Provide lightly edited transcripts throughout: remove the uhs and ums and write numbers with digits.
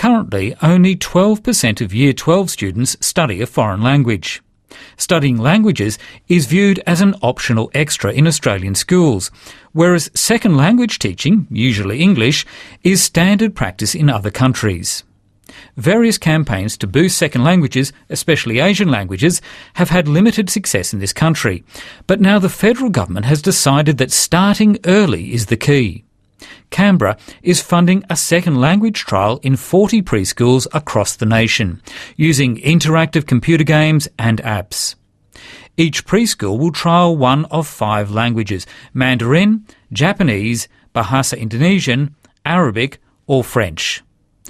currently only 12% of Year 12 students study a foreign language. Studying languages is viewed as an optional extra in Australian schools, whereas second language teaching, usually English, is standard practice in other countries. Various campaigns to boost second languages, especially Asian languages, have had limited success in this country. But now the federal government has decided that starting early is the key. Canberra is funding a second language trial in 40 preschools across the nation, using interactive computer games and apps. Each preschool will trial one of 5 languages: Mandarin, Japanese, Bahasa Indonesian, Arabic or French.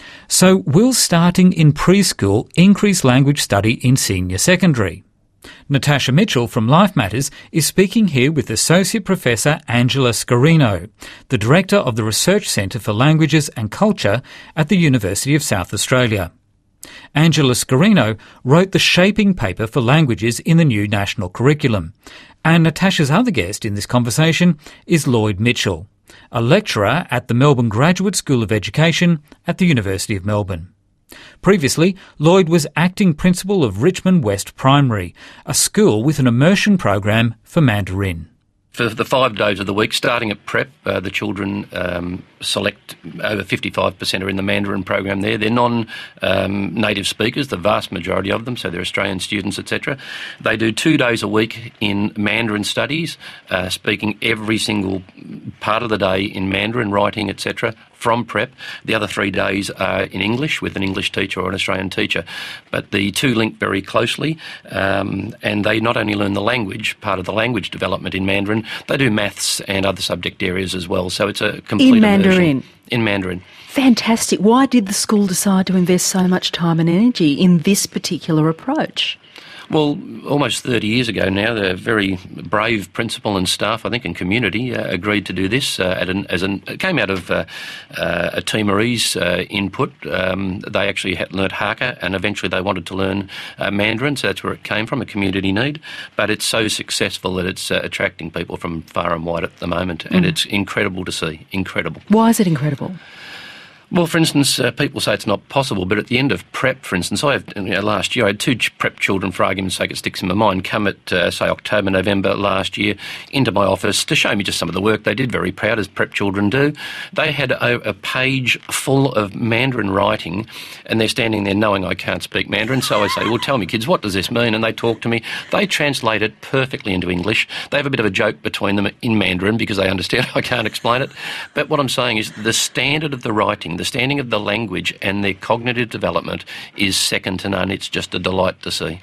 So will starting in preschool increase language study in senior secondary? Natasha Mitchell from Life Matters is speaking here with Associate Professor Angela Scarino, the Director of the Research Centre for Languages and Culture at the University of South Australia. Angela Scarino wrote the shaping paper for languages in the new national curriculum. And Natasha's other guest in this conversation is Lloyd Mitchell, a lecturer at the Melbourne Graduate School of Education at the University of Melbourne. Previously, Lloyd was acting principal of Richmond West Primary, a school with an immersion program for Mandarin. For the 5 days of the week, starting at prep, the children select, over 55% are in the Mandarin program there. They're non-native speakers, the vast majority of them, so they're Australian students, etc. They do 2 days a week in Mandarin studies, speaking every single part of the day in Mandarin, writing, etc., from prep. The other 3 days are in English with an English teacher or an Australian teacher. But the two link very closely, and they not only learn the language, part of the language development in Mandarin, they do maths and other subject areas as well. So it's a complete immersion. In Mandarin. Fantastic. Why did the school decide to invest so much time and energy in this particular approach? Well, almost 30 years ago now, the very brave principal and staff, I think, and community agreed to do this. It came out of a Timorese input. They actually had learnt Hakka, and eventually they wanted to learn Mandarin, so that's where it came from, a community need. But it's so successful that it's attracting people from far and wide at the moment, and it's incredible to see. Incredible. Why is it incredible? Well, for instance, people say it's not possible, but at the end of prep, for instance, last year I had 2 prep children, for argument's sake, it sticks in my mind, come at, say, October, November last year into my office to show me just some of the work they did, very proud, as prep children do. They had a page full of Mandarin writing, and they're standing there knowing I can't speak Mandarin, so I say, well, tell me, kids, what does this mean? And they talk to me. They translate it perfectly into English. They have a bit of a joke between them in Mandarin because they understand I can't explain it. But what I'm saying is the standard of the writing, the standing of the language and their cognitive development is second to none. It's just a delight to see.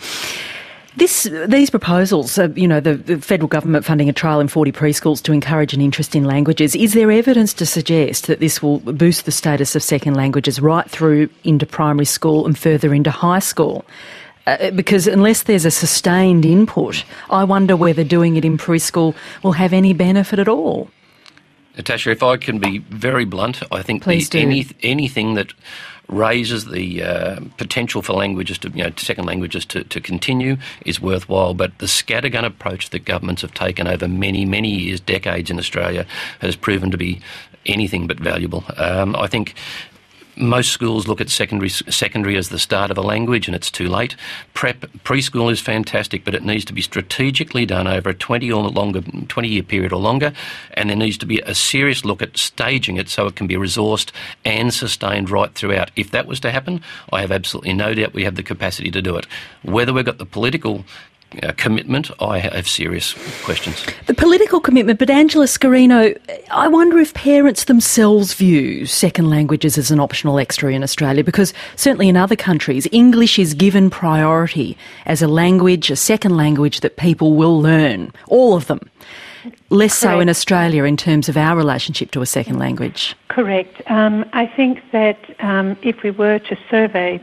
These proposals, the federal government funding a trial in 40 preschools to encourage an interest in languages, is there evidence to suggest that this will boost the status of second languages right through into primary school and further into high school? Because unless there's a sustained input, I wonder whether doing it in preschool will have any benefit at all. Natasha, if I can be very blunt, I think anything that raises the potential for languages to, second languages to continue is worthwhile. But the scattergun approach that governments have taken over many, many years, decades in Australia, has proven to be anything but valuable. I think most schools look at secondary as the start of a language, and it's too late. Preschool is fantastic, but it needs to be strategically done over a 20-year period or longer, and there needs to be a serious look at staging it so it can be resourced and sustained right throughout. If that was to happen, I have absolutely no doubt we have the capacity to do it. Whether we've got the political commitment, I have serious questions. The political commitment, but Angela Scarino, I wonder if parents themselves view second languages as an optional extra in Australia, because certainly in other countries, English is given priority as a language, a second language that people will learn, all of them. Less so in Australia in terms of our relationship to a second language. Correct. I think that if we were to survey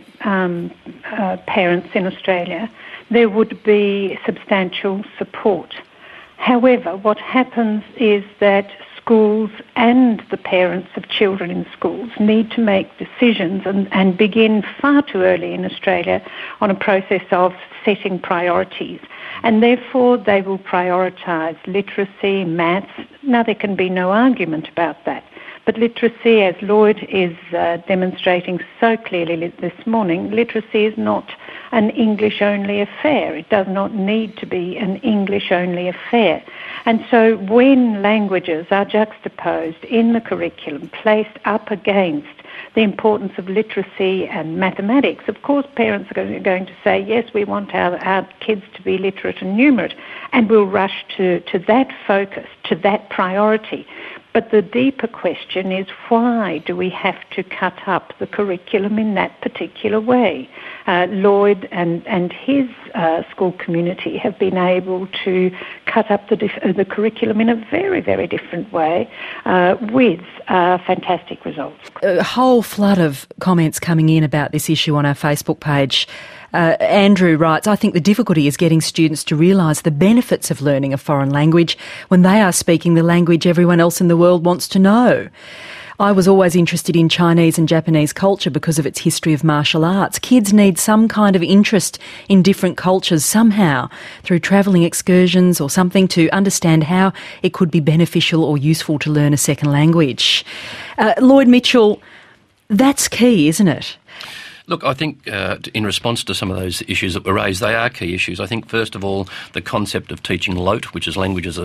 parents in Australia, there would be substantial support. However, what happens is that schools and the parents of children in schools need to make decisions and begin far too early in Australia on a process of setting priorities. And therefore they will prioritise literacy, maths. Now there can be no argument about that. But literacy, as Lloyd is demonstrating so clearly this morning, literacy is not an English-only affair. It does not need to be an English-only affair. And so when languages are juxtaposed in the curriculum, placed up against the importance of literacy and mathematics, of course parents are going to say, yes, we want our kids to be literate and numerate, and we'll rush to that focus, to that priority. But the deeper question is, why do we have to cut up the curriculum in that particular way? Lloyd and his school community have been able to cut up the curriculum in a very, very different way with fantastic results. A whole flood of comments coming in about this issue on our Facebook page. Andrew writes, I think the difficulty is getting students to realise the benefits of learning a foreign language when they are speaking the language everyone else in the world wants to know. I was always interested in Chinese and Japanese culture because of its history of martial arts. Kids need some kind of interest in different cultures somehow, through travelling excursions or something, to understand how it could be beneficial or useful to learn a second language. Lloyd Mitchell, that's key, isn't it? Look, I think in response to some of those issues that were raised, they are key issues. I think, first of all, the concept of teaching LOTE, which is language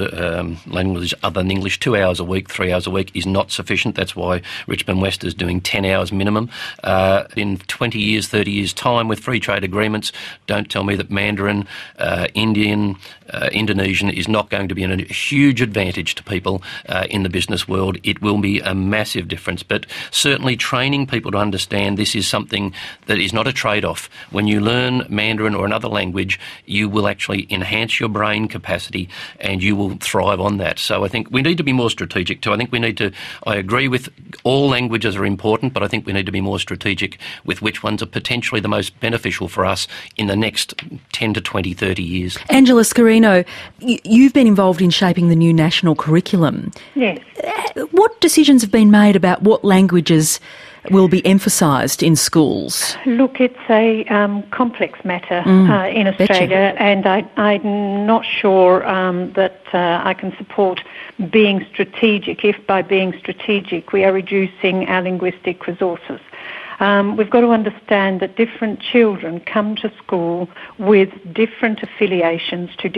other than English, 2 hours a week, 3 hours a week, is not sufficient. That's why Richmond West is doing 10 hours minimum. In 20 years, 30 years' time, with free trade agreements, don't tell me that Mandarin, Indian, Indonesian is not going to be a huge advantage to people in the business world. It will be a massive difference. But certainly training people to understand this is something that is not a trade-off. When you learn Mandarin or another language, you will actually enhance your brain capacity and you will thrive on that. So I think we need to be more strategic too. I agree with all languages are important, but I think we need to be more strategic with which ones are potentially the most beneficial for us in the next 10 to 20, 30 years. Angela Scarino, you've been involved in shaping the new national curriculum. Yes. What decisions have been made about what languages will be emphasised in schools? Look, it's a complex matter in Australia, and I'm not sure that I can support being strategic if by being strategic we are reducing our linguistic resources. We've got to understand that different children come to school with different affiliations to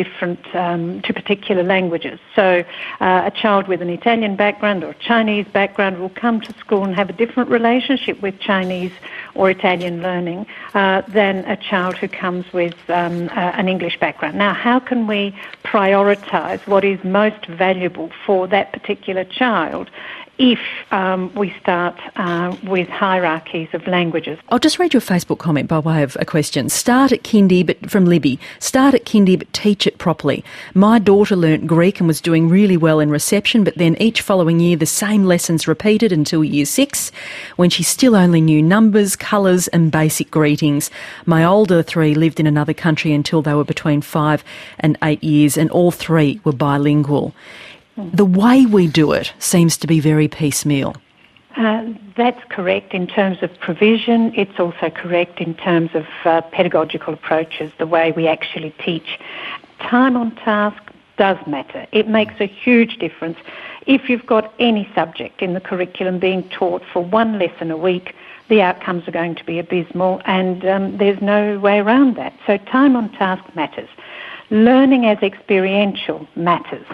to particular languages. So a child with an Italian background or a Chinese background will come to school and have a different relationship with Chinese or Italian learning than a child who comes with an English background. Now, how can we prioritise what is most valuable for that particular child if we start with hierarchies of languages? I'll just read you a Facebook comment by way of a question. Start at kindy, but from Libby. Start at kindy, but teach it properly. My daughter learnt Greek and was doing really well in reception, but then each following year the same lessons repeated until year 6, when she still only knew numbers, colours and basic greetings. My older 3 lived in another country until they were between 5 and 8 years, and all 3 were bilingual. The way we do it seems to be very piecemeal. That's correct in terms of provision. It's also correct in terms of pedagogical approaches, the way we actually teach. Time on task does matter. It makes a huge difference. If you've got any subject in the curriculum being taught for 1 lesson a week, the outcomes are going to be abysmal, and there's no way around that. So time on task matters. Learning as experiential matters.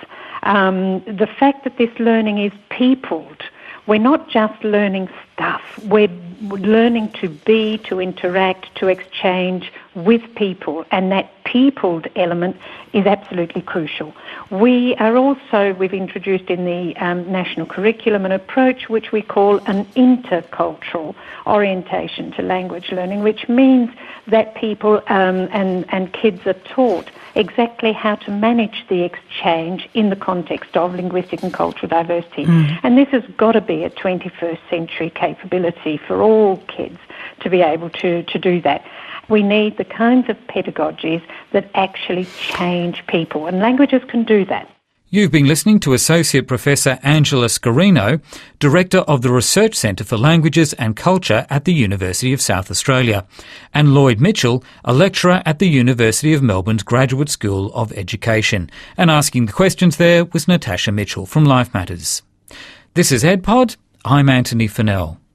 The fact that this learning is peopled, we're not just learning stuff, we're learning to be, to interact, to exchange with people, and that peopled element is absolutely crucial. We've introduced in the national curriculum an approach which we call an intercultural orientation to language learning, which means that people and kids are taught exactly how to manage the exchange in the context of linguistic and cultural diversity. And this has got to be a 21st century capability for all kids to be able to do that. We need the kinds of pedagogies that actually change people, and languages can do that. You've been listening to Associate Professor Angela Scarino, Director of the Research Centre for Languages and Culture at the University of South Australia, and Lloyd Mitchell, a lecturer at the University of Melbourne's Graduate School of Education. And asking the questions there was Natasha Mitchell from Life Matters. This is EdPod. I'm Anthony Fennell.